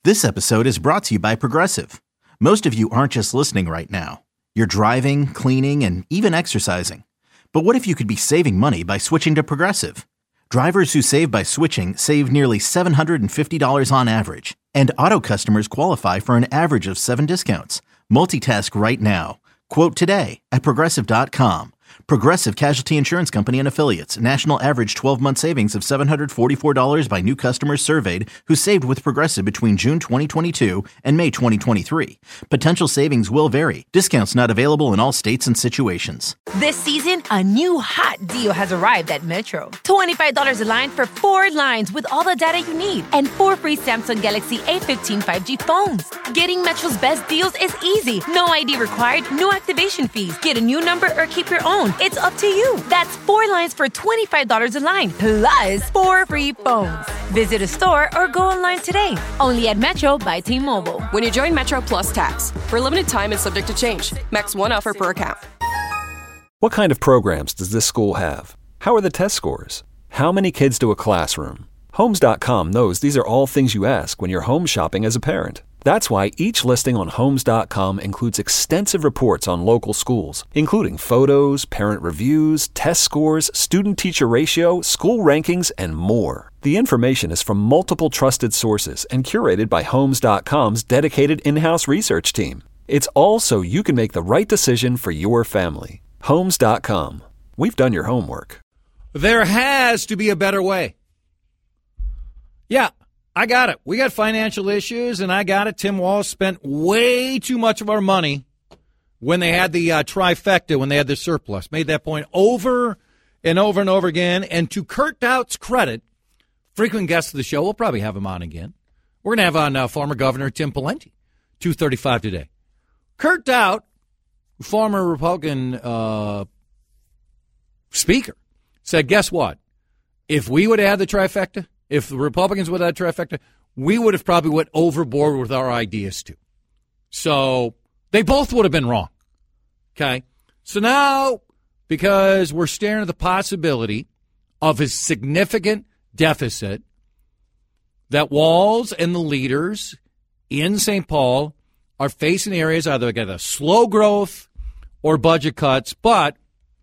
This episode is brought to you by Progressive. Most of you aren't just listening right now. You're driving, cleaning, and even exercising. But what if you could be saving money by switching to Progressive? Drivers who save by switching save nearly $750 on average. And auto customers qualify for an average of 7 discounts. Multitask right now. Quote today at Progressive.com. Progressive Casualty Insurance Company and Affiliates. National average 12-month savings of $744 by new customers surveyed who saved with Progressive between June 2022 and May 2023. Potential savings will vary. Discounts not available in all states and situations. This season, a new hot deal has arrived at Metro. $25 a line for 4 lines with all the data you need and 4 free Samsung Galaxy A15 5G phones. Getting Metro's best deals is easy. No ID required, no activation fees. Get a new number or keep your own. It's up to you. That's 4 lines for $25 a line, plus 4 free phones. Visit a store or go online today. Only at Metro by T-Mobile. When you join Metro Plus Tax, for a limited time and subject to change. Max 1 offer per account. What kind of programs does this school have? How are the test scores? How many kids to a classroom? Homes.com knows these are all things you ask when you're home shopping as a parent. That's why each listing on Homes.com includes extensive reports on local schools, including photos, parent reviews, test scores, student-teacher ratio, school rankings, and more. The information is from multiple trusted sources and curated by Homes.com's dedicated in-house research team. It's all so you can make the right decision for your family. Homes.com. We've done your homework. There has to be a better way. Yeah. I got it. We got financial issues, and I got it. Tim Walz spent way too much of our money when they had the trifecta, when they had the surplus. Made that point over and over and over again. And to Kurt Dought's credit, frequent guest of the show, we'll probably have him on again. We're going to have on former Governor Tim Pawlenty, 2:35 today. Kurt Dought, former Republican speaker, said, guess what? If we would have had the trifecta, if the Republicans would have had trifecta, we would have probably went overboard with our ideas too. So they both would have been wrong. Okay? So now, because we're staring at the possibility of a significant deficit, that Walz and the leaders in St. Paul are facing areas either get a slow growth or budget cuts. But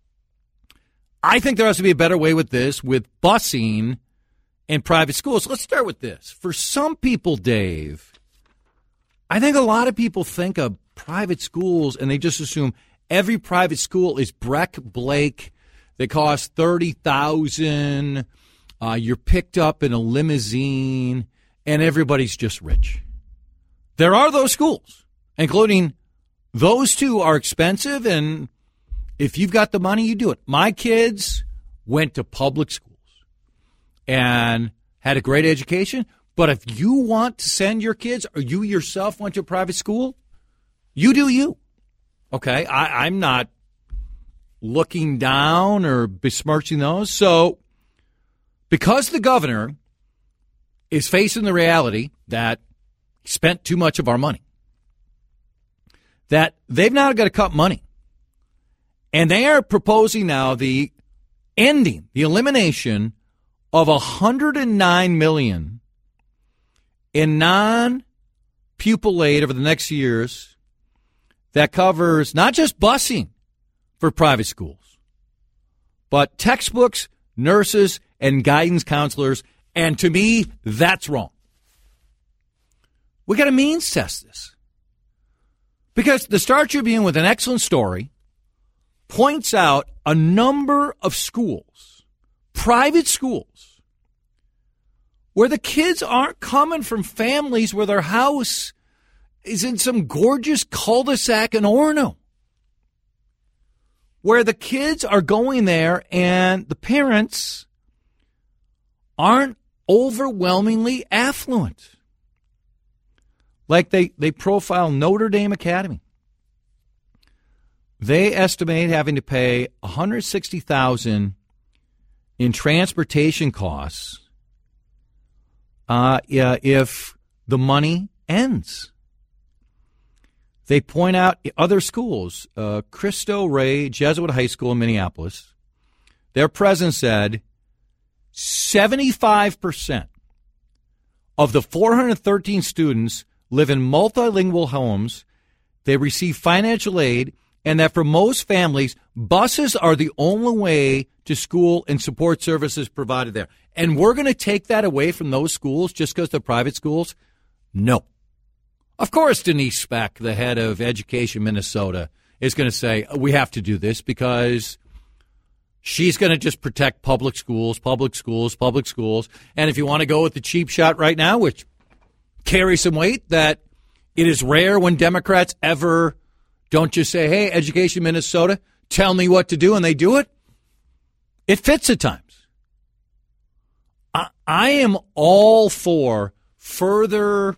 I think there has to be a better way with this, with busing in private schools. Let's start with this. For some people, Dave, I think a lot of people think of private schools and they just assume every private school is Breck Blake. They cost $30,000. You're picked up in a limousine, and everybody's just rich. There are those schools, including those two are expensive, and if you've got the money, you do it. My kids went to public schools and had a great education. But if you want to send your kids, or you yourself went to a private school, you do you. Okay? I'm not looking down or besmirching those. So because the governor is facing the reality that he spent too much of our money, that they've now got to cut money. And they are proposing now the elimination of $109 million in non-pupil aid over the next years that covers not just busing for private schools, but textbooks, nurses, and guidance counselors. And to me, that's wrong. We got to means test this. Because the Star Tribune, with an excellent story, points out a number of schools, private schools, where the kids aren't coming from families where their house is in some gorgeous cul-de-sac in Orono, where the kids are going there and the parents aren't overwhelmingly affluent. Like they profile Notre Dame Academy. They estimate having to pay $160,000 in transportation costs if the money ends. They point out other schools, Cristo Rey Jesuit High School in Minneapolis, their president said 75% of the 413 students live in multilingual homes. They receive financial aid, and that for most families, buses are the only way to school and support services provided there. And we're going to take that away from those schools just because they're private schools? No. Of course, Denise Speck, the head of Education Minnesota, is going to say, we have to do this because she's going to just protect public schools, public schools, public schools. And if you want to go with the cheap shot right now, which carries some weight, that it is rare when Democrats ever don't just say, hey, Education Minnesota, tell me what to do, and they do it. It fits at times. I am all for further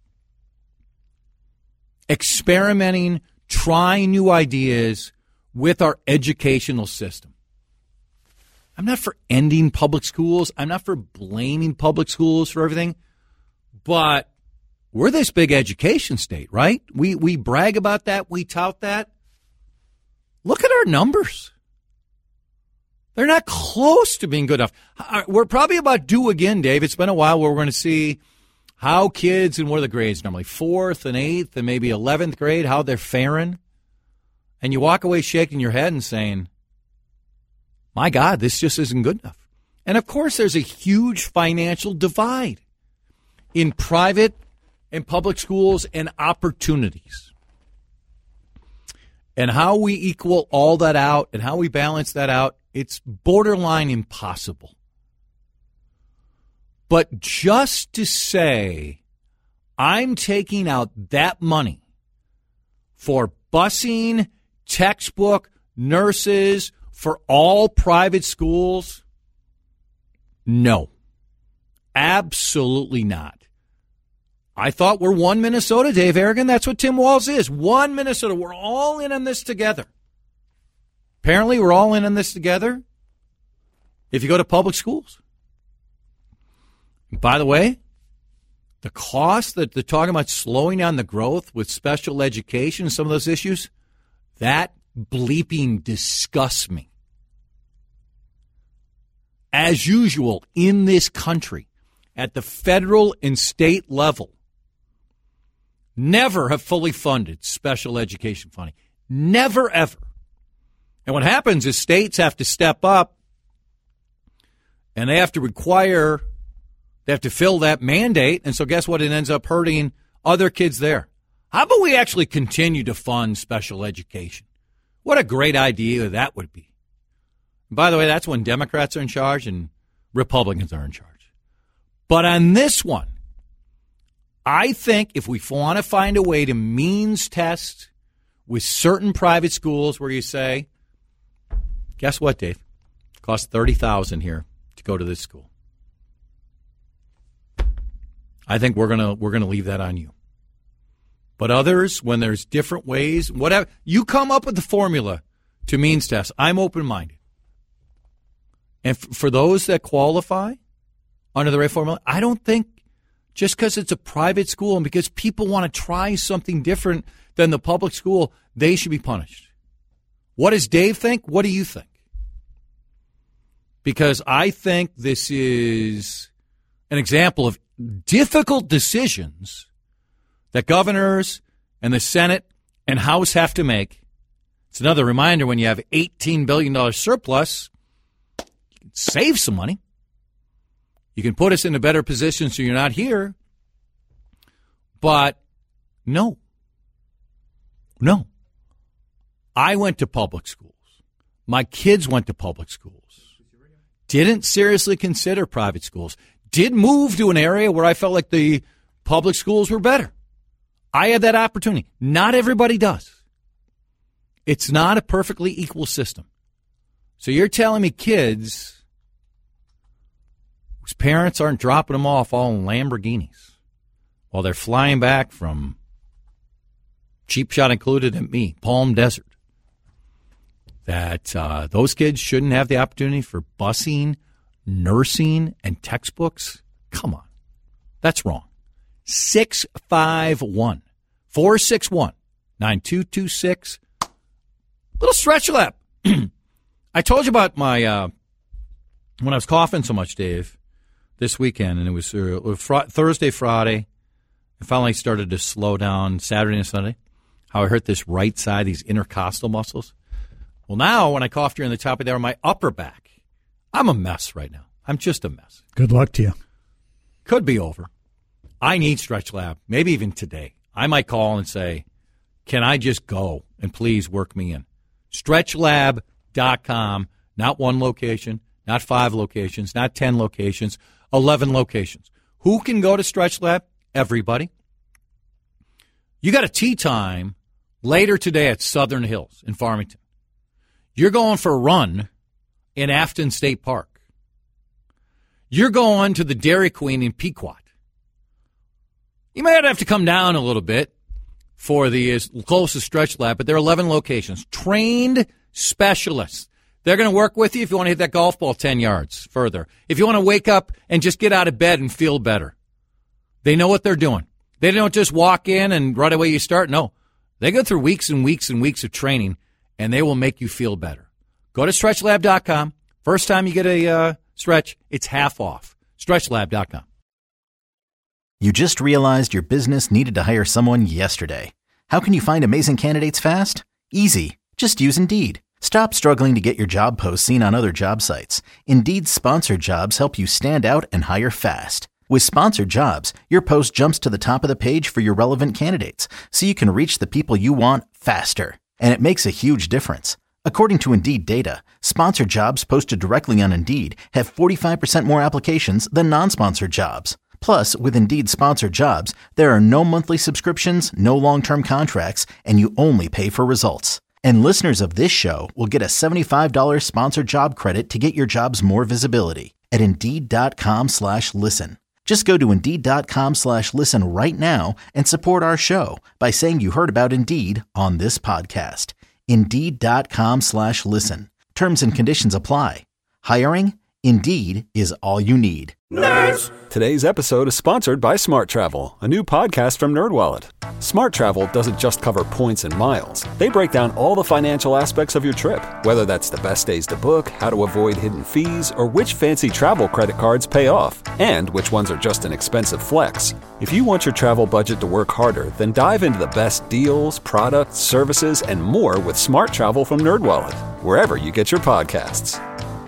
experimenting, trying new ideas with our educational system. I'm not for ending public schools. I'm not for blaming public schools for everything. But we're this big education state, right? We brag about that. We tout that. Look at our numbers. They're not close to being good enough. We're probably about due again, Dave. It's been a while where we're going to see how kids, and what are the grades normally, 4th and 8th and maybe 11th grade, how they're faring. And you walk away shaking your head and saying, my God, this just isn't good enough. And, of course, there's a huge financial divide in private and public schools and opportunities. And how we equal all that out and how we balance that out, it's borderline impossible. But just to say, I'm taking out that money for busing, textbook, nurses, for all private schools, no, absolutely not. I thought we're one Minnesota, Dave Aragon. That's what Tim Walz is. One Minnesota. We're all in on this together. Apparently, we're all in on this together if you go to public schools. By the way, the cost that they're talking about slowing down the growth with special education and some of those issues, that bleeping disgusts me. As usual, in this country, at the federal and state level, never have fully funded special education funding. Never, ever. And what happens is states have to step up and they have to require, they have to fill that mandate. And so guess what? It ends up hurting other kids there. How about we actually continue to fund special education? What a great idea that would be. And by the way, that's when Democrats are in charge and Republicans are in charge. But on this one, I think if we want to find a way to means test with certain private schools where you say, guess what, Dave? It costs $30,000 here to go to this school. I think we're gonna leave that on you. But others, when there's different ways, whatever, you come up with the formula to means test. I'm open-minded. And for those that qualify under the right formula, I don't think just because it's a private school and because people want to try something different than the public school, they should be punished. What does Dave think? What do you think? Because I think this is an example of difficult decisions that governors and the Senate and House have to make. It's another reminder when you have $18 billion surplus, you can save some money. You can put us in a better position so you're not here. But no. I went to public schools. My kids went to public schools. Didn't seriously consider private schools. Did move to an area where I felt like the public schools were better. I had that opportunity. Not everybody does. It's not a perfectly equal system. So you're telling me kids whose parents aren't dropping them off all in Lamborghinis while they're flying back from, cheap shot included at me, Palm Desert, that those kids shouldn't have the opportunity for busing, nursing, and textbooks? Come on. That's wrong. 651-461-9226. Little stretch lap. I told you about my, when I was coughing so much, Dave, this weekend, and it was Thursday, Friday. It finally started to slow down Saturday and Sunday. How I hurt this right side, these intercostal muscles. Well, now when I coughed here on the top of there on my upper back, I'm a mess right now. I'm just a mess. Good luck to you. Could be over. I need Stretch Lab, maybe even today. I might call and say, can I just go and please work me in? StretchLab.com, not one location, not 5 locations, not 10 locations, 11 locations. Who can go to Stretch Lab? Everybody. You got a tea time later today at Southern Hills in Farmington. You're going for a run in Afton State Park. You're going to the Dairy Queen in Pequot. You might have to come down a little bit for the closest Stretch Lab, but there are 11 locations. Trained specialists. They're going to work with you if you want to hit that golf ball 10 yards further. If you want to wake up and just get out of bed and feel better. They know what they're doing. They don't just walk in and right away you start. No, they go through weeks and weeks and weeks of training, and they will make you feel better. Go to StretchLab.com. First time you get a stretch, it's half off. StretchLab.com. You just realized your business needed to hire someone yesterday. How can you find amazing candidates fast? Easy. Just use Indeed. Stop struggling to get your job posts seen on other job sites. Indeed's sponsored jobs help you stand out and hire fast. With sponsored jobs, your post jumps to the top of the page for your relevant candidates, so you can reach the people you want faster. And it makes a huge difference. According to Indeed data, sponsored jobs posted directly on Indeed have 45% more applications than non-sponsored jobs. Plus, with Indeed sponsored jobs, there are no monthly subscriptions, no long-term contracts, and you only pay for results. And listeners of this show will get a $75 sponsored job credit to get your jobs more visibility at Indeed.com/listen. Just go to Indeed.com/listen right now and support our show by saying you heard about Indeed on this podcast. Indeed.com/listen. Terms and conditions apply. Hiring? Indeed is all you need. Nerds! Today's episode is sponsored by Smart Travel, a new podcast from NerdWallet. Smart Travel doesn't just cover points and miles. They break down all the financial aspects of your trip, whether that's the best days to book, how to avoid hidden fees, or which fancy travel credit cards pay off, and which ones are just an expensive flex. If you want your travel budget to work harder, then dive into the best deals, products, services, and more with Smart Travel from NerdWallet, wherever you get your podcasts.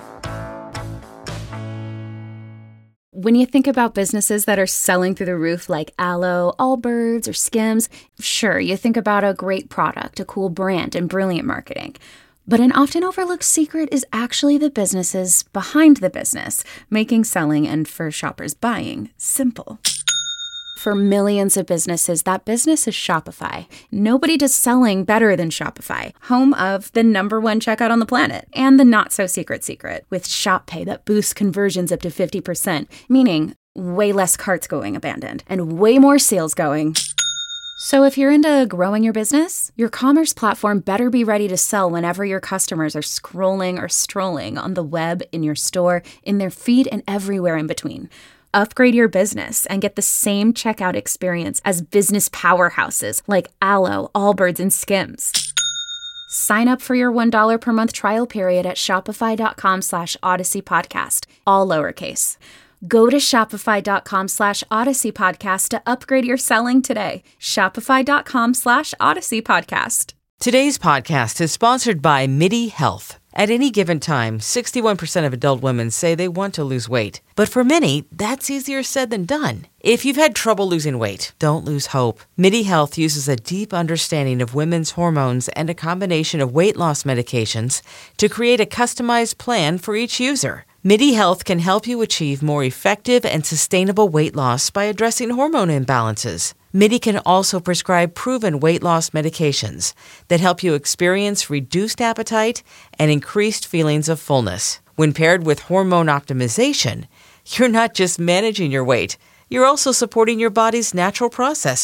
When you think about businesses that are selling through the roof like Aloe, Allbirds, or Skims, sure, you think about a great product, a cool brand, and brilliant marketing. But an often overlooked secret is actually the businesses behind the business, making selling and, for shoppers, buying simple. For millions of businesses, that business is Shopify. Nobody does selling better than Shopify, home of the #1 checkout on the planet, and the not-so-secret secret, with Shop Pay that boosts conversions up to 50%, meaning way less carts going abandoned, and way more sales going. So if you're into growing your business, your commerce platform better be ready to sell whenever your customers are scrolling or strolling on the web, in your store, in their feed, and everywhere in between. Upgrade your business and get the same checkout experience as business powerhouses like Aloe, Allbirds, and Skims. Sign up for your $1 per month trial period at shopify.com/Odyssey Podcast, all lowercase. Go to shopify.com/Odyssey Podcast to upgrade your selling today. Shopify.com/Odyssey Podcast. Today's podcast is sponsored by MIDI Health. At any given time, 61% of adult women say they want to lose weight. But for many, that's easier said than done. If you've had trouble losing weight, don't lose hope. MIDI Health uses a deep understanding of women's hormones and a combination of weight loss medications to create a customized plan for each user. MIDI Health can help you achieve more effective and sustainable weight loss by addressing hormone imbalances. MIDI can also prescribe proven weight loss medications that help you experience reduced appetite and increased feelings of fullness. When paired with hormone optimization, you're not just managing your weight, you're also supporting your body's natural processes.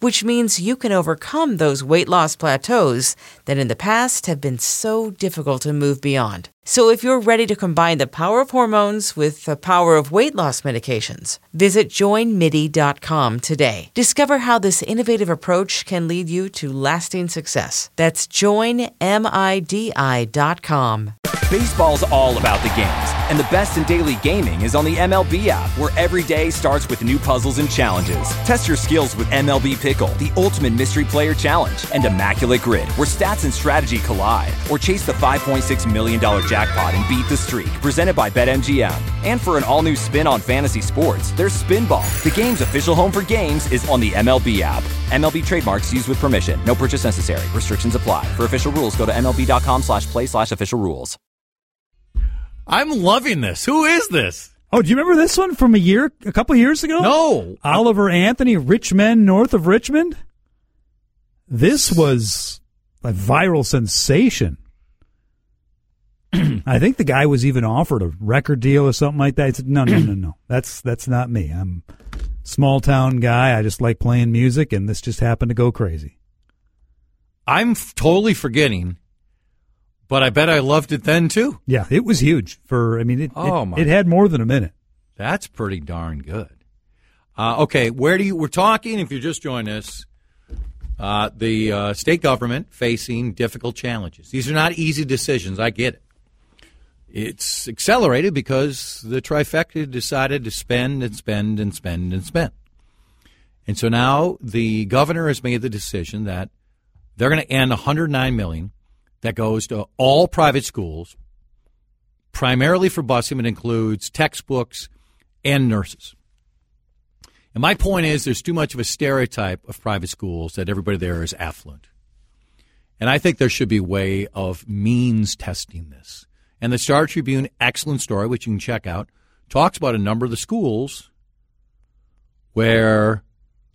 which means you can overcome those weight loss plateaus that in the past have been so difficult to move beyond. So if you're ready to combine the power of hormones with the power of weight loss medications, visit joinmidi.com today. Discover how this innovative approach can lead you to lasting success. That's joinmidi.com. Baseball's all about the games, and the best in daily gaming is on the MLB app, where every day starts with new puzzles and challenges. Test your skills with MLB Pickle, the ultimate mystery player challenge, and Immaculate Grid, where stats and strategy collide. Or chase the $5.6 million jackpot and beat the streak, presented by BetMGM. And for an all-new spin on fantasy sports, there's Spinball. The game's official home for games is on the MLB app. MLB trademarks used with permission. No purchase necessary. Restrictions apply. For official rules, go to MLB.com/play/official rules. I'm loving this. Who is this? Oh, do you remember this one from a couple years ago? No. Oliver Anthony, Rich Men North of Richmond. This was a viral sensation. I think the guy was even offered a record deal or something like that. He said, no. That's not me. I'm a small town guy. I just like playing music, and this just happened to go crazy. I'm totally forgetting, but I bet I loved it then too. Yeah, it was huge. It had more than a minute. That's pretty darn good. Okay, we're talking, if you're just joining us, the state government facing difficult challenges. These are not easy decisions. I get it. It's accelerated because the trifecta decided to spend and spend and spend and spend. And so now the governor has made the decision that they're going to end $109 million that goes to all private schools, primarily for busing, but includes textbooks and nurses. And my point is there's too much of a stereotype of private schools that everybody there is affluent. And I think there should be a way of means testing this. And the Star Tribune, excellent story, which you can check out, talks about a number of the schools where,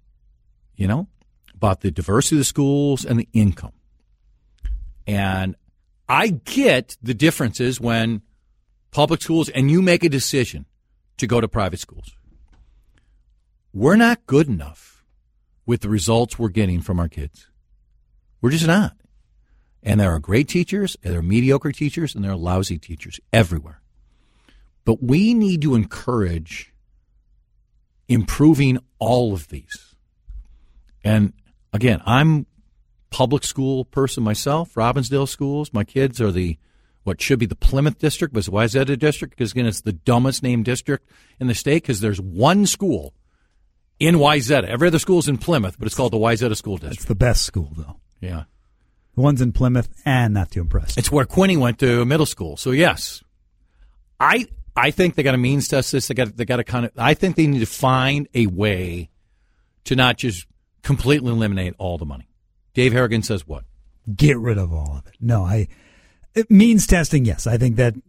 about the diversity of the schools and the income. And I get the differences when public schools, and you make a decision to go to private schools. We're not good enough with the results we're getting from our kids. We're just not. And there are great teachers, and there are mediocre teachers, and there are lousy teachers everywhere. But we need to encourage improving all of these. And again, I'm public school person myself, Robbinsdale schools. My kids are what should be the Plymouth district, but it's Wayzata district, because again, it's the dumbest named district in the state because there's one school in Wayzata. Every other school is in Plymouth, but it's called the Wayzata School District. It's the best school, though. Yeah. The one's in Plymouth, and not too impressed. It's where Quinny went to middle school. So, yes, I think they got to means test this. They got to I think they need to find a way to not just completely eliminate all the money. Dave Harrigan says what? Get rid of all of it. No, means testing, yes. I think that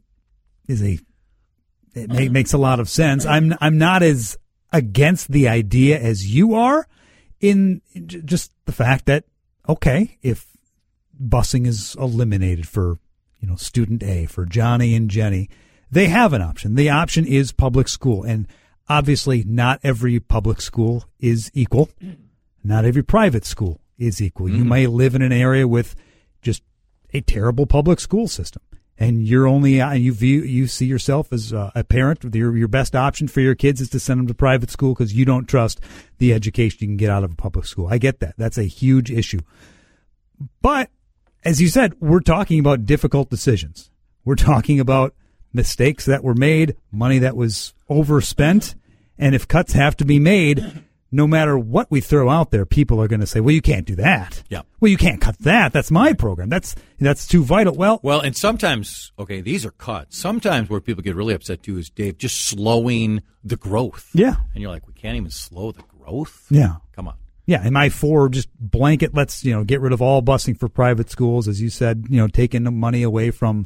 makes a lot of sense. I'm not as against the idea as you are in just the fact that, okay, if busing is eliminated for, student A, for Johnny and Jenny, they have an option. The option is public school. And obviously not every public school is equal. Not every private school is equal. Mm-hmm. You may live in an area with just a terrible public school system, and you see yourself as a parent. Your best option for your kids is to send them to private school because you don't trust the education you can get out of a public school. I get that. That's a huge issue. But as you said, we're talking about difficult decisions. We're talking about mistakes that were made, money that was overspent, and if cuts have to be made, no matter what we throw out there, people are going to say, well, you can't do that. Yeah. Well, you can't cut that. That's my program. That's too vital. Well, and sometimes, okay, these are cuts. Sometimes where people get really upset, too, is, Dave, just slowing the growth. Yeah. And you're like, we can't even slow the growth? Yeah. Come on. Yeah, am I for just blanket, let's, get rid of all busing for private schools, as you said, taking the money away from,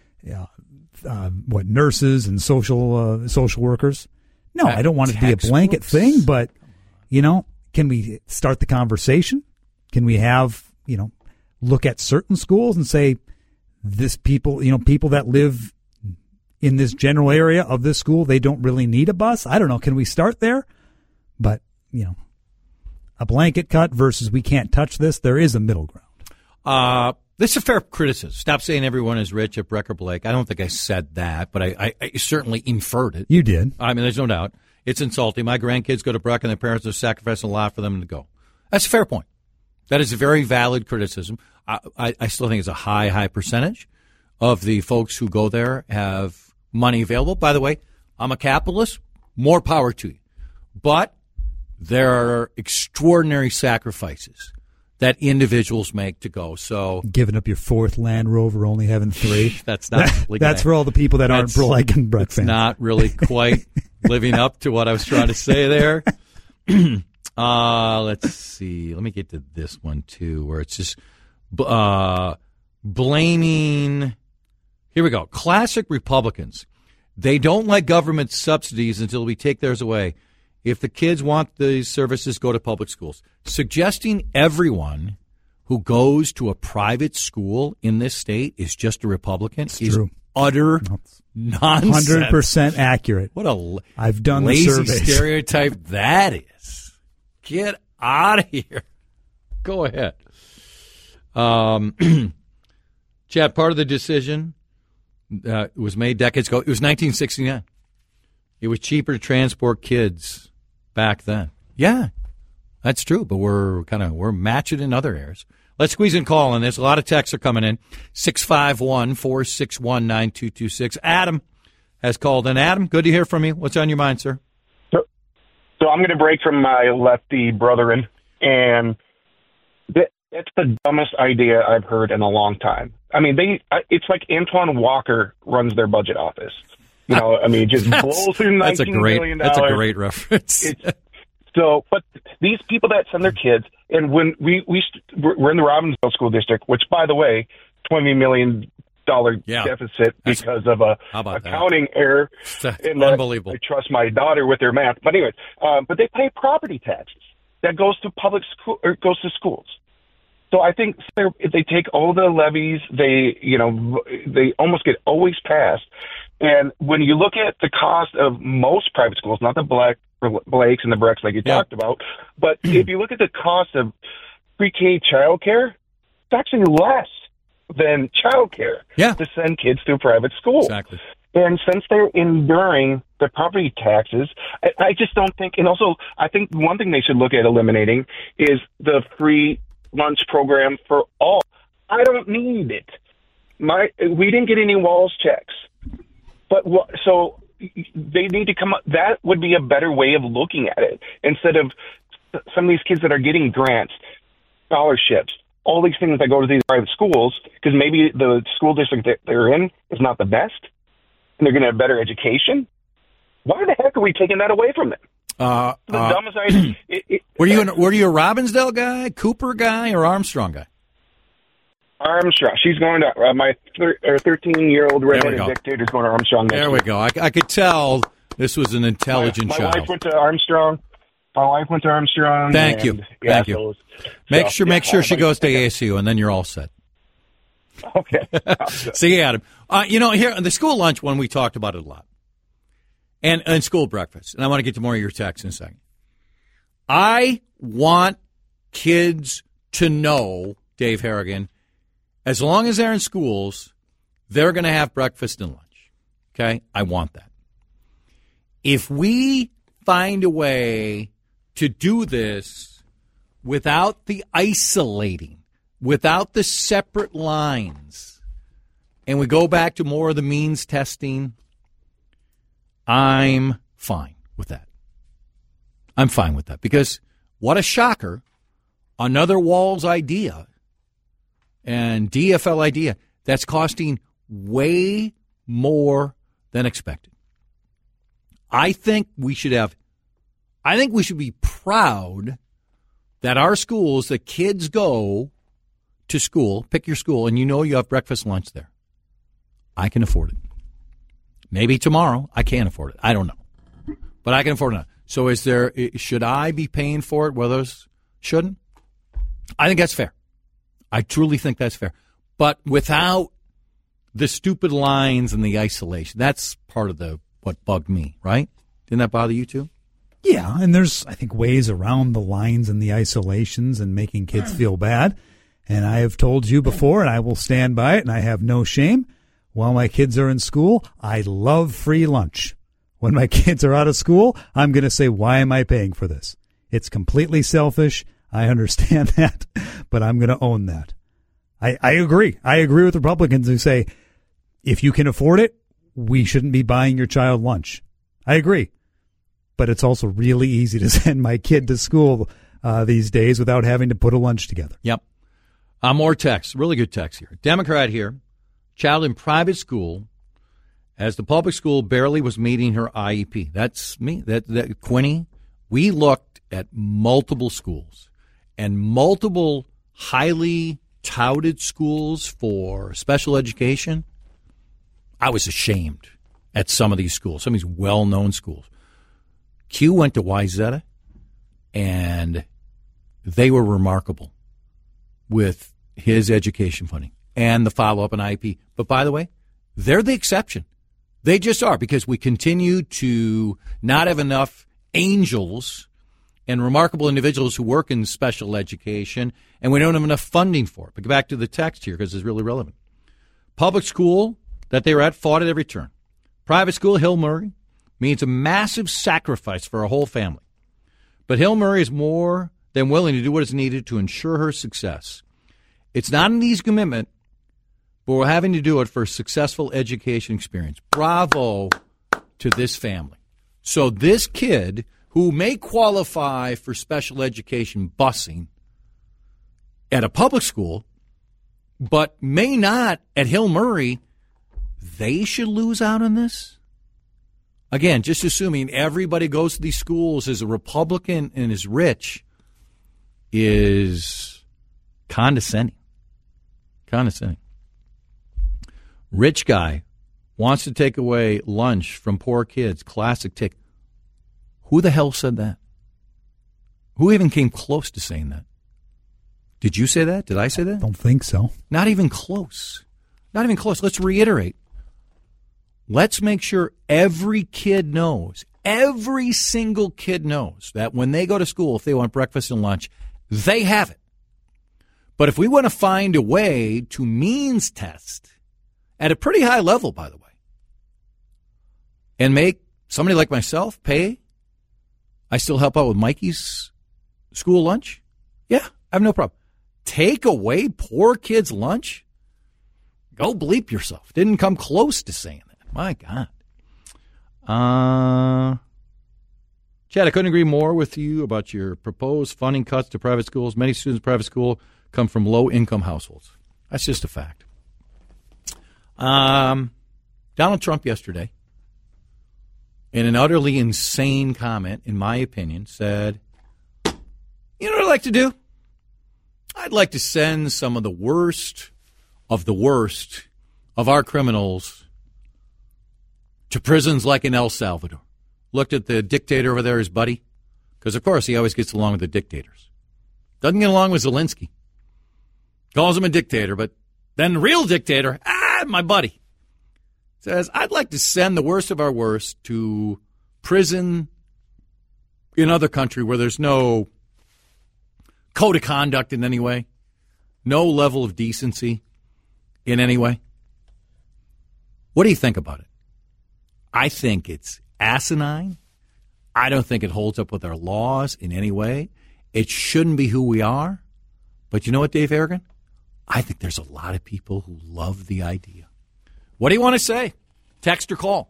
nurses and social workers? No, I don't want it to be a blanket thing, but, can we start the conversation? Can we have, look at certain schools and say, people that live in this general area of this school, they don't really need a bus? I don't know. Can we start there? But, a blanket cut versus we can't touch this. There is a middle ground. This is a fair criticism. Stop saying everyone is rich at Breck or Blake. I don't think I said that, but I certainly inferred it. You did. I mean, there's no doubt. It's insulting. My grandkids go to Breck and their parents are sacrificing a lot for them to go. That's a fair point. That is a very valid criticism. I still think it's a high percentage of the folks who go there have money available. By the way, I'm a capitalist. More power to you. But there are extraordinary sacrifices that individuals make to go. So giving up your fourth Land Rover, only having 3. That's not. That's for all the people that aren't Blake and Breck fans. Not really quite living up to what I was trying to say there. Let's see. Let me get to this one too, where it's just blaming. Here we go. Classic Republicans. They don't like government subsidies until we take theirs away. If the kids want these services, go to public schools. Suggesting everyone who goes to a private school in this state is just a Republican is true. Utter nonsense. 100% accurate. What a I've done lazy the surveys. stereotype that is. Get out of here. Go ahead. Chad, part of the decision was made decades ago. It was 1969. It was cheaper to transport kids back then. Yeah, that's true, but we're matching in other areas. Let's squeeze in call on this. A lot of texts are coming in. 651-461-9226. Adam has called in. Adam, good to hear from you. What's on your mind, sir? So I'm going to break from my lefty brethren, and it's the dumbest idea I've heard in a long time. I mean, it's like Antoine Walker runs their budget office. You know, I mean, just blow through $19 million. That's a great reference. But these people that send their kids, and when we're in the Robbinsville School District, which, by the way, $20 million deficit because of a accounting error. Unbelievable. I trust my daughter with their math. But anyways, but they pay property taxes that goes to public school or goes to schools. So I think if they take all the levies, they almost get always passed. And when you look at the cost of most private schools, not the Blakes and the Brecks like you talked about, but if you look at the cost of pre-K childcare, it's actually less than childcare to send kids to a private school. Exactly. And since they're enduring the property taxes, I just don't think, and also I think one thing they should look at eliminating is the free lunch program for all. I don't need it. We didn't get any Walls checks. But so they need to come up. That would be a better way of looking at it instead of some of these kids that are getting grants, scholarships, all these things that go to these private schools because maybe the school district that they're in is not the best and they're going to have better education. Why the heck are we taking that away from them? The dumbest idea. Were you a Robbinsdale guy, Cooper guy, or Armstrong guy? Armstrong. She's going to my 13-year-old redheaded dictator is going to Armstrong. There we go. I could tell this was an intelligent child. My wife went to Armstrong. Thank you. Thank you. Make sure she goes to ASU, and then you're all set. Okay. See you, Adam. Here on the school lunch one, we talked about it a lot, and school breakfast. And I want to get to more of your texts in a second. I want kids to know, Dave Harrigan, as long as they're in schools, they're going to have breakfast and lunch. Okay? I want that. If we find a way to do this without the isolating, without the separate lines, and we go back to more of the means testing, I'm fine with that. I'm fine with that because what a shocker. Another Walls idea and DFL idea that's costing way more than expected. I think we should be proud that our schools, the kids go to school, pick your school, and you have breakfast, lunch there. I can afford it. Maybe tomorrow I can't afford it. I don't know. But I can afford it now. So should I be paying for it where others shouldn't? I think that's fair. I truly think that's fair. But without the stupid lines and the isolation, that's part of what bugged me, right? Didn't that bother you too? Yeah, and there's, I think, ways around the lines and the isolations and making kids feel bad. And I have told you before, and I will stand by it, and I have no shame. While my kids are in school, I love free lunch. When my kids are out of school, I'm going to say, why am I paying for this? It's completely selfish. I understand that, but I'm going to own that. I agree. I agree with Republicans who say, if you can afford it, we shouldn't be buying your child lunch. I agree. But it's also really easy to send my kid to school these days without having to put a lunch together. Yep. More text. Really good text here. Democrat here. Child in private school as the public school barely was meeting her IEP. That's me. That Quinny. We looked at multiple schools and multiple highly touted schools for special education. I was ashamed at some of these schools, some of these well-known schools. Q went to Wayzata, and they were remarkable with his education funding and the follow-up in IEP. But by the way, they're the exception. They just are, because we continue to not have enough angels and remarkable individuals who work in special education, and we don't have enough funding for it. But get back to the text here because it's really relevant. Public school that they were at fought at every turn. Private school, Hill Murray, means a massive sacrifice for a whole family. But Hill Murray is more than willing to do what is needed to ensure her success. It's not an easy commitment, but we're having to do it for a successful education experience. Bravo to this family. So this kid, who may qualify for special education busing at a public school, but may not at Hill Murray, they should lose out on this? Again, just assuming everybody goes to these schools as a Republican and is rich is condescending. Condescending. Rich guy wants to take away lunch from poor kids. Classic tick. Who the hell said that? Who even came close to saying that? Did you say that? Did I say that? Don't think so. Not even close. Not even close. Let's reiterate. Let's make sure every kid knows, every single kid knows that when they go to school, if they want breakfast and lunch, they have it. But if we want to find a way to means test at a pretty high level, by the way, and make somebody like myself pay, I still help out with Mikey's school lunch. Yeah, I have no problem. Take away poor kids' lunch? Go bleep yourself. Didn't come close to saying that. My God. Chad, I couldn't agree more with you about your proposed funding cuts to private schools. Many students in private school come from low-income households. That's just a fact. Donald Trump yesterday, in an utterly insane comment, in my opinion, said, you know what I'd like to do? I'd like to send some of the worst of our criminals to prisons like in El Salvador. Looked at the dictator over there, his buddy, because, of course, he always gets along with the dictators. Doesn't get along with Zelensky. Calls him a dictator, but then the real dictator, my buddy, says, I'd like to send the worst of our worst to prison in other country where there's no code of conduct in any way, no level of decency in any way. What do you think about it? I think it's asinine. I don't think it holds up with our laws in any way. It shouldn't be who we are. But you know what, Dave Aragon? I think there's a lot of people who love the idea. What do you want to say? Text or call.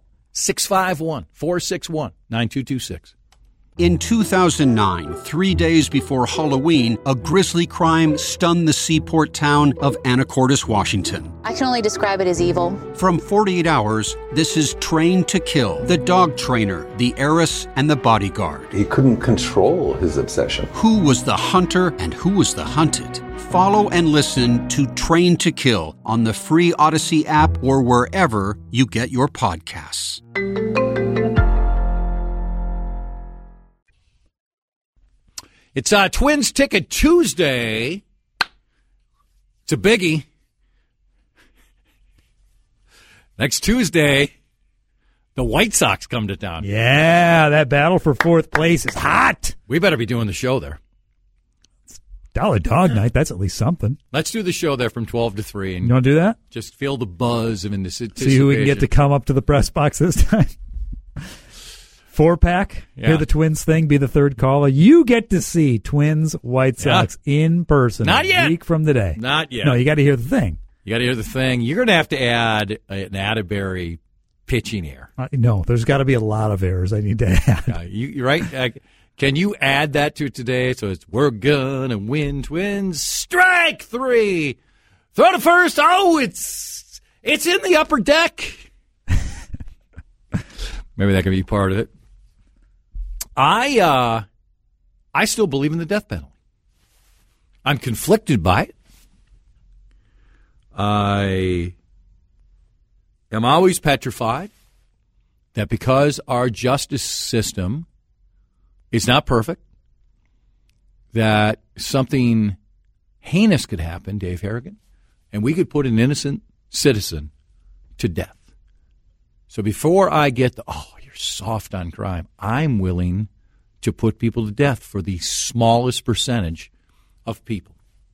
651-461-9226. In 2009, 3 days before Halloween, a grisly crime stunned the seaport town of Anacortes, Washington. I can only describe it as evil. From 48 Hours, this is Trained to Kill, the dog trainer, the heiress, and the bodyguard. He couldn't control his obsession. Who was the hunter and who was the hunted? Follow and listen to Trained to Kill on the free Odyssey app or wherever you get your podcasts. It's Twins Ticket Tuesday. It's a biggie. Next Tuesday, The White Sox come to town. Yeah, that battle for fourth place is hot. We better be doing the show there. Dollar Dog Night, that's at least something. Let's do the show there from 12 to 3. And you want to do that? Just feel the buzz of anticipation. See who we can get to come up to the press box this time. 4-pack, hear the Twins thing, be the third caller. You get to see Twins White Sox in person. Not yet. A week from today. Not yet. No, you got to hear the thing. You got to hear the thing. You're going to have to add an Atterbury pitching air. No, there's got to be a lot of errors I need to add. You're right. Can you add that to it today? So it's, we're going to win, Twins. Strike 3. Throw to first. Oh, it's in the upper deck. Maybe that can be part of it. I still believe in the death penalty. I'm conflicted by it. I am always petrified that because our justice system is not perfect, that something heinous could happen, Dave Harrigan, and we could put an innocent citizen to death. So before I get you're soft on crime, I'm willing to put people to death for the smallest percentage of people.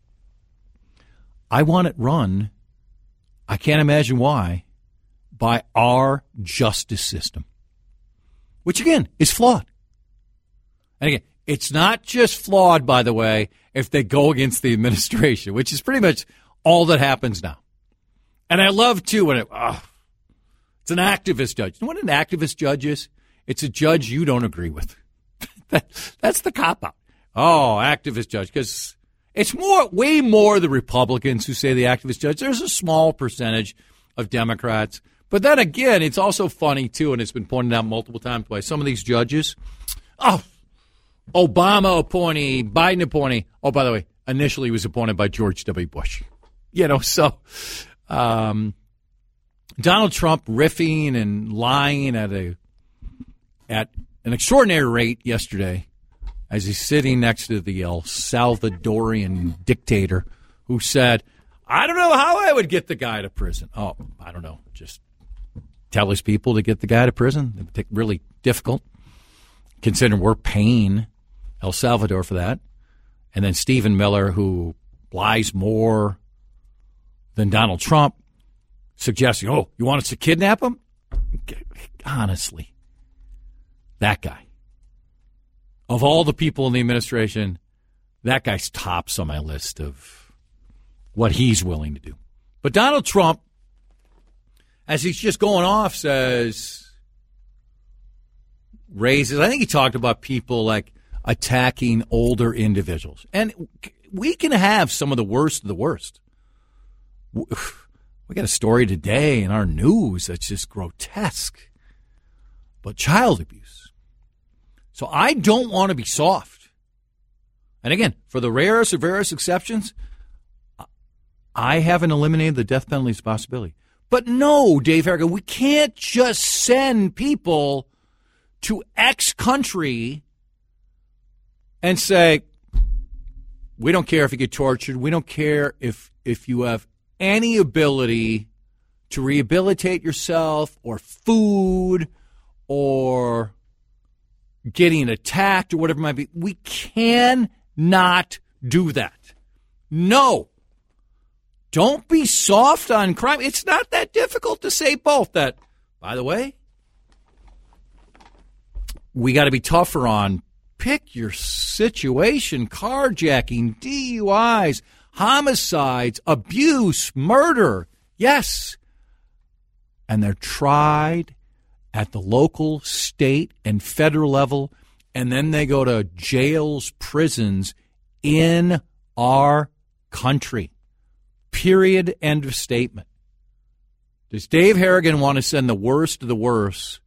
I want it run, I can't imagine why, by our justice system, which, again, is flawed. And, again, it's not just flawed, by the way, if they go against the administration, which is pretty much all that happens now. And I love, too, when it's an activist judge. You know what an activist judge is? It's a judge you don't agree with. That's the cop-out. Oh, activist judge, because it's way more the Republicans who say the activist judge. There's a small percentage of Democrats. But then again, it's also funny, too, and it's been pointed out multiple times by some of these judges. Obama appointee, Biden appointee. Oh, by the way, initially he was appointed by George W. Bush. So Donald Trump riffing and lying at an extraordinary rate yesterday as he's sitting next to the El Salvadorian dictator who said, I don't know how I would get the guy to prison. Oh, I don't know. Just tell his people to get the guy to prison. It would take really difficult, considering we're paying El Salvador for that. And then Stephen Miller, who lies more than Donald Trump, suggesting, you want us to kidnap him? Honestly, that guy. Of all the people in the administration, that guy's tops on my list of what he's willing to do. But Donald Trump, as he's just going off, raises, I think he talked about people like attacking older individuals. And we can have some of the worst of the worst. We got a story today in our news that's just grotesque. But child abuse. So I don't want to be soft. And again, for the rarest of rarest exceptions, I haven't eliminated the death penalty as a possibility. But no, Dave Harrigan, we can't just send people to X country and say, we don't care if you get tortured. We don't care if you have any ability to rehabilitate yourself or food or getting attacked or whatever it might be. We cannot do that. No. Don't be soft on crime. It's not that difficult to say both. That, by the way, we got to be tougher on pick your situation, carjacking, DUIs, homicides, abuse, murder. Yes. And they're tried at the local, state, and federal level, and then they go to jails, prisons in our country. Period. End of statement. Does Dave Harrigan want to send the worst of the worst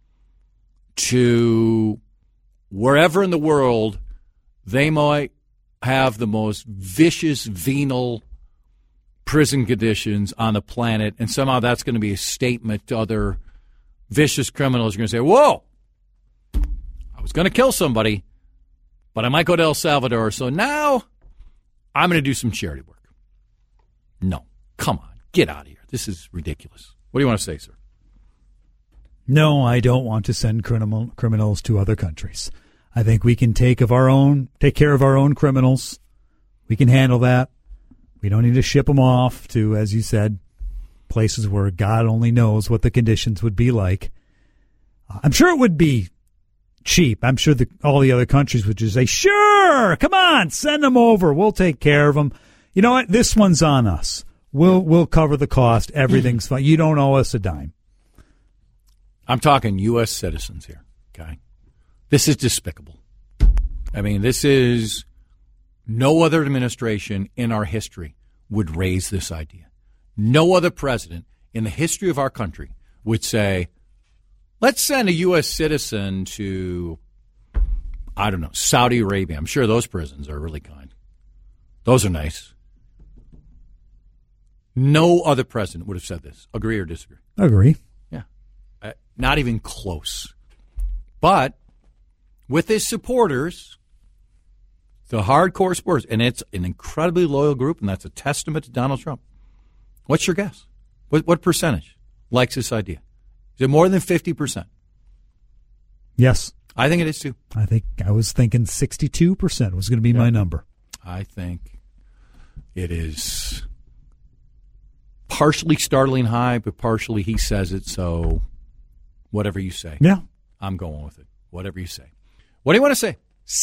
to wherever in the world they might have the most vicious, venal prison conditions on the planet, and somehow that's going to be a statement to other vicious criminals? You're going to say, whoa, I was going to kill somebody, but I might go to El Salvador, so now I'm going to do some charity work. No, come on, get out of here. This is ridiculous. What do you want to say, sir? No, I don't want to send criminals to other countries. I think we can take care of our own criminals. We can handle that. We don't need to ship them off to, as you said, places where God only knows what the conditions would be like. I'm sure it would be cheap. I'm sure all the other countries would just say, sure, come on, send them over. We'll take care of them. You know what? This one's on us. We'll cover the cost. Everything's fine. You don't owe us a dime. I'm talking U.S. citizens here, okay? This is despicable. I mean, this is no other administration in our history would raise this idea. No other president in the history of our country would say, let's send a U.S. citizen to, I don't know, Saudi Arabia. I'm sure those prisons are really kind. Those are nice. No other president would have said this. Agree or disagree? Agree. Yeah. Not even close. But with his supporters, the hardcore supporters, and it's an incredibly loyal group, and that's a testament to Donald Trump. What's your guess? What percentage likes this idea? Is it more than 50%? Yes. I think it is too. I was thinking 62% was going to be my number. I think it is partially startling high, but partially he says it, so whatever you say. Yeah. I'm going with it. Whatever you say. What do you want to say?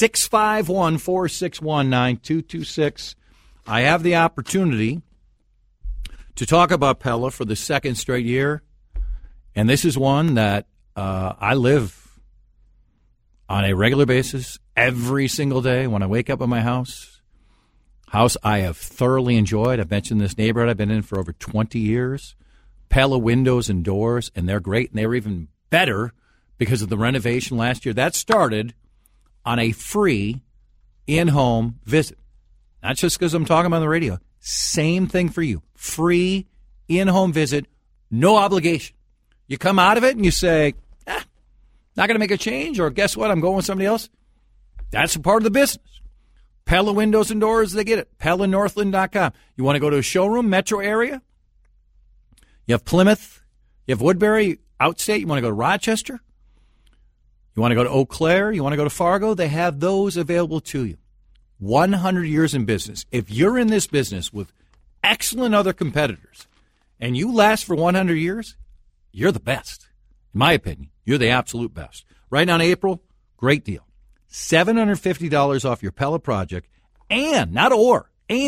651-461-9226. I have the opportunity to talk about Pella for the second straight year, and this is one that I live on a regular basis every single day when I wake up at my house I have thoroughly enjoyed. I've mentioned this neighborhood I've been in for over 20 years. Pella windows and doors, and they're great, and they were even better because of the renovation last year. That started on a free in-home visit. Not just because I'm talking on the radio. Same thing for you. Free in-home visit, no obligation. You come out of it and you say, not going to make a change, or guess what, I'm going with somebody else. That's a part of the business. Pella Windows and Doors, they get it. PellaNorthland.com. You want to go to a showroom, metro area? You have Plymouth. You have Woodbury, outstate. You want to go to Rochester? You want to go to Eau Claire? You want to go to Fargo? They have those available to you. 100 years in business. If you're in this business with excellent other competitors and you last for 100 years, you're the best. In my opinion, you're the absolute best. Right now in April, great deal. $750 off your Pella project and 0%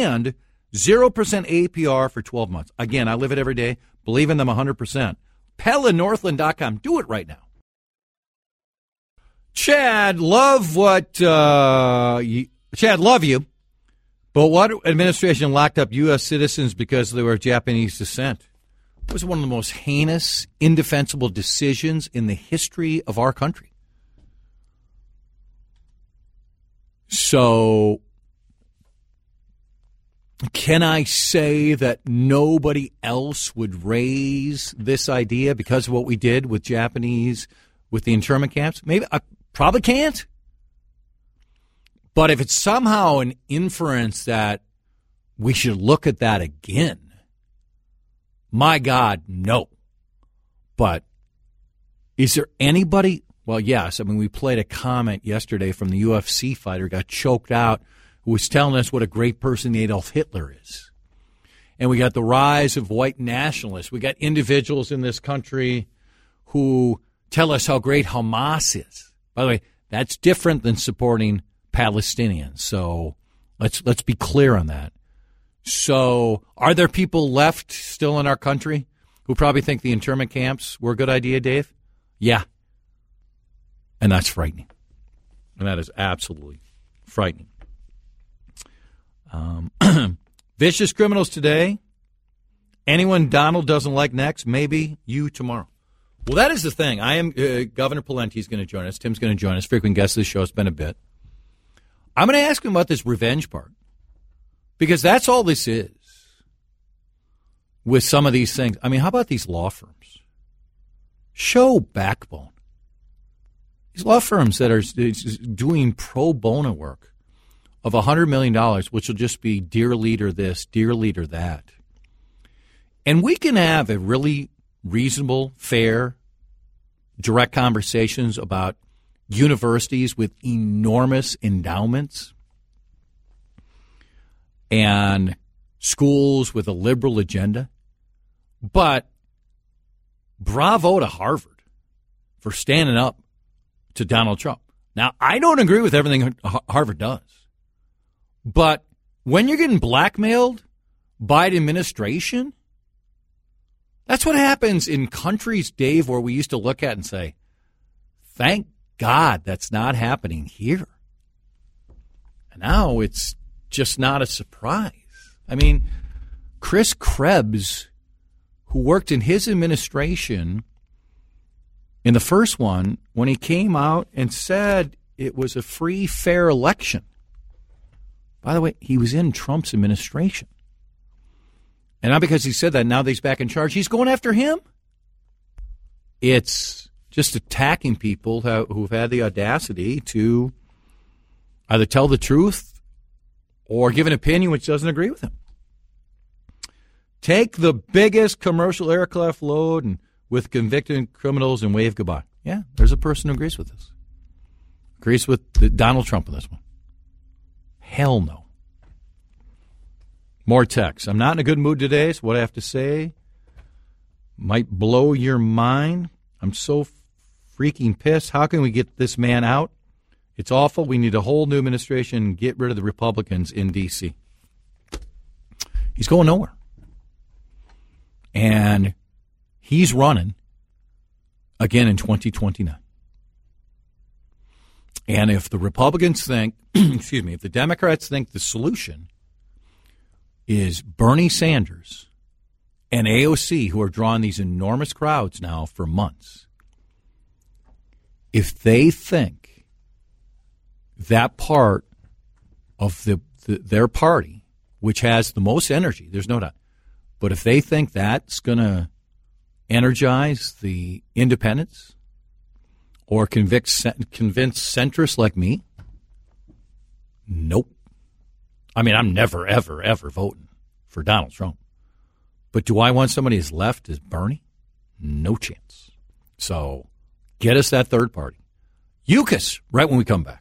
APR for 12 months. Again, I live it every day. Believe in them 100%. PellaNorthland.com. Do it right now. Chad, love you. But what administration locked up U.S. citizens because they were of Japanese descent? It was one of the most heinous, indefensible decisions in the history of our country. So, can I say that nobody else would raise this idea because of what we did with Japanese, with the internment camps? Maybe I probably can't. But if it's somehow an inference that we should look at that again, my God, no. But is there anybody? Well, yes. I mean, we played a comment yesterday from the UFC fighter, got choked out, who was telling us what a great person Adolf Hitler is. And we got the rise of white nationalists. We got individuals in this country who tell us how great Hamas is. By the way, that's different than supporting Palestinians. So let's be clear on that. So are there people left still in our country who probably think the internment camps were a good idea, Dave? Yeah. And that's frightening. And that is absolutely frightening. Vicious criminals today. Anyone Donald doesn't like next, maybe you tomorrow. Well, that is the thing. I am Governor Pawlenty is going to join us. Tim's going to join us. Frequent guest of the show. It's been a bit. I'm going to ask him about this revenge part. Because that's all this is with some of these things. I mean, how about these law firms? Show backbone. These law firms that are doing pro bono work of $100 million, which will just be dear leader this, dear leader that. And we can have a really reasonable, fair direct conversations about universities with enormous endowments and schools with a liberal agenda. But bravo to Harvard for standing up to Donald Trump. Now, I don't agree with everything Harvard does. But when you're getting blackmailed by the administration, that's what happens in countries, Dave, where we used to look at and say, thank God that's not happening here. And now it's just not a surprise. I mean, Chris Krebs, who worked in his administration in the first one, when he came out and said it was a free, fair election. By the way, he was in Trump's administration. And not because he said that, now that he's back in charge, he's going after him. It's just attacking people who've had the audacity to either tell the truth or give an opinion which doesn't agree with him. Take the biggest commercial aircraft load and with convicted criminals and wave goodbye. Yeah, there's a person who agrees with this. Agrees with Donald Trump on this one. Hell no. More text. I'm not in a good mood today, so what I have to say might blow your mind. I'm so freaking pissed. How can we get this man out? It's awful. We need a whole new administration and get rid of the Republicans in D.C. He's going nowhere. And he's running again in 2029. And if the Republicans think, if the Democrats think the solution is Bernie Sanders and AOC, who are drawing these enormous crowds now for months, if they think that part of their party, which has the most energy, there's no doubt, but if they think that's going to energize the independents or convince centrists like me, nope. I mean, I'm never, ever, ever voting for Donald Trump. But do I want somebody as left as Bernie? No chance. So get us that third party. UCAS, right when we come back.